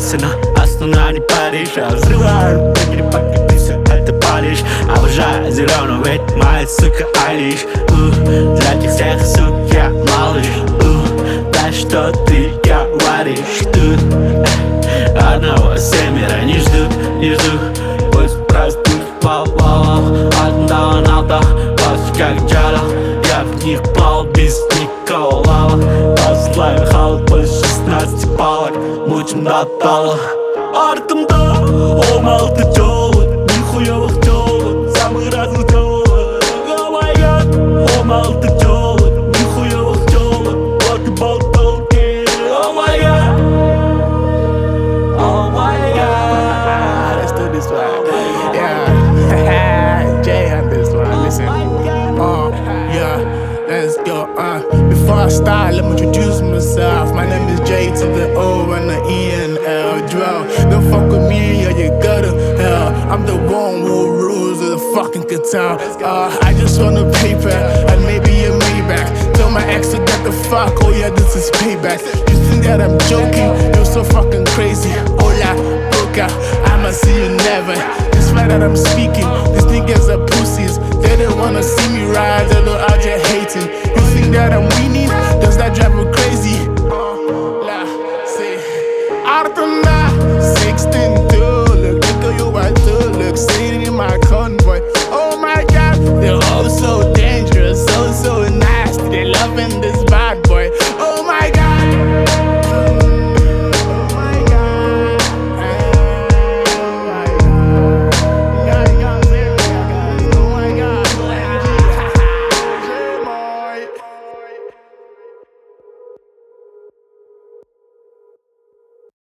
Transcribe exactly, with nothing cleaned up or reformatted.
цена, основная не Париж. Я взрываю пикери, пока ты все это палишь. Обожаю зеленую, ведь моя сука Алиш. uh, Для тех всех сук я малыш. uh, Да что ты говоришь тут? uh, Одного семеро не ждут, не ждут. Пусть простут полов одного налта. После как джара, я в них плавал без никакого. Послаю халк больше шестнадцати палок. Мучим до тала. Артымда он алты тёлок, нихуевых тёлок, самый разный тёлок. О май гад, он алты тёлок, нихуевых тёлок, вот и болтолки. О май гад, о май гад. Let's do this one. Yeah, Jay on this one. Listen. Uh, yeah, let's go. Uh, before I start, let me introduce myself. My name is J to the O and the E and L. Drill. Don't fuck with me or you go to hell. I'm the one who rules the fucking guitar. Uh, I just want a paper and maybe a Maybach. Tell my ex to get the fuck. Oh yeah, this is payback. You think that I'm joking? You're so fucking crazy. Hola, boca. I'ma see you never. This way that I'm speaking, these niggas are pussies. They don't wanna see me rise, they don't out here hating. You think that I'm winning?